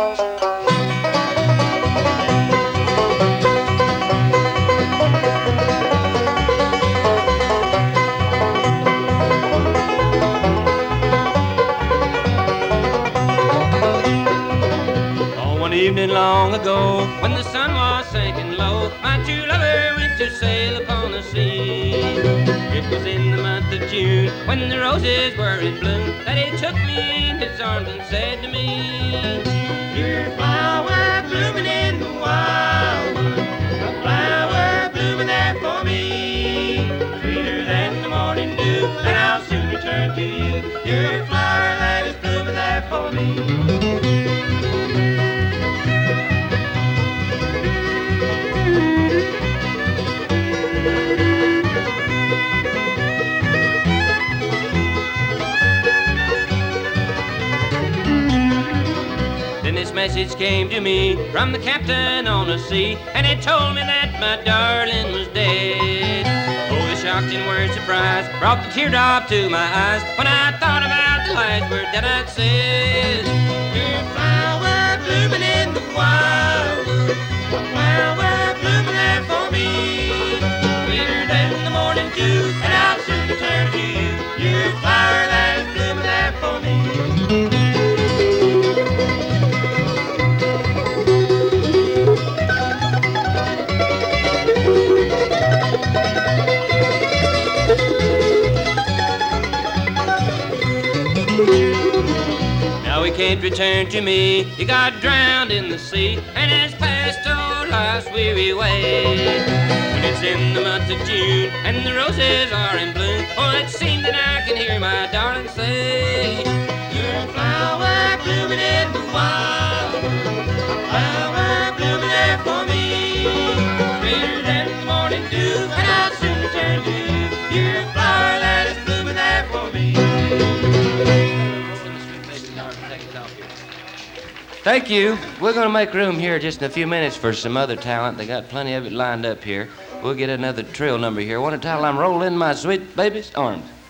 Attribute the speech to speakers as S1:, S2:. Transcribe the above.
S1: One evening long ago, when the sun was sinking low, my true lover went to sail upon the sea. It was in the month of June, when the roses were in bloom, that he took me in his arms and said to me, "You're a flower blooming in the wildwood, a flower blooming there for me, sweeter than the morning dew, and I'll soon return to you. You're a flower that is blooming there for me." Then this message came to me from the captain on the sea, and it told me that my darling was dead. Oh, the shocking word surprise brought the teardrop to my eyes when I thought about the last word that I'd said. You're a flower blooming in the wildwood, a flower blooming there for me, sweeter than the morning dew, and I'll soon return to you. You're a flower that is blooming there for me. Now he can't return to me, he got drowned in the sea, and has passed on life's weary way. When it's in the month of June, and the roses are in bloom, oh, it seems that I can hear my darling say, "You're a flower blooming in the wildwood, a flower blooming there for me, sweeter than the morning dew, and I'll soon return to you. You're a flower that is blooming there for me." Thank you. We're going to make room here just in a few minutes for some other talent. They got plenty of it lined up here. We'll get another trill number here. Want to tell I'm rolling in my sweet baby's arms.